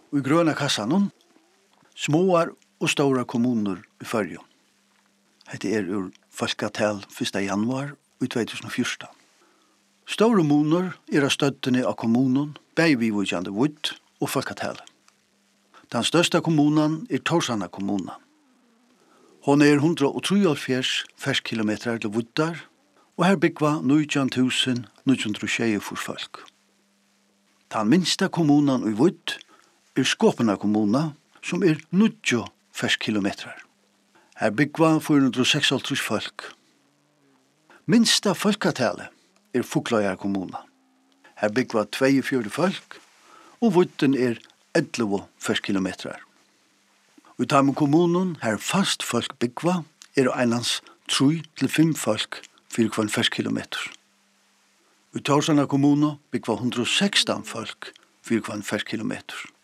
i grøna kassan, småar og stora kommuner i Førjun. Hette ur Folkatel 1. januar i 2014. Store kommuner av støttene av kommunen, Beivivujande Vudd og Folkatel. Den største kommunen Torsana kommunen. Hon 143 ferskilometer til Vuddar, og her byggva 19.924 folk. Den minste kommunen i Vudd Skåpena kommuna, som 90 ferskilometer. Her byggva 436 folk. Minsta folketale Fugløyar kommuna. Her byggva 42 folk, og Vudden 11 ferskilometer. I Tamen kommunen her fast folk byggva einans 3-5 folk for hver ferskilometer. I Torsana kommuna byggva 116 folk for hver ferskilometer.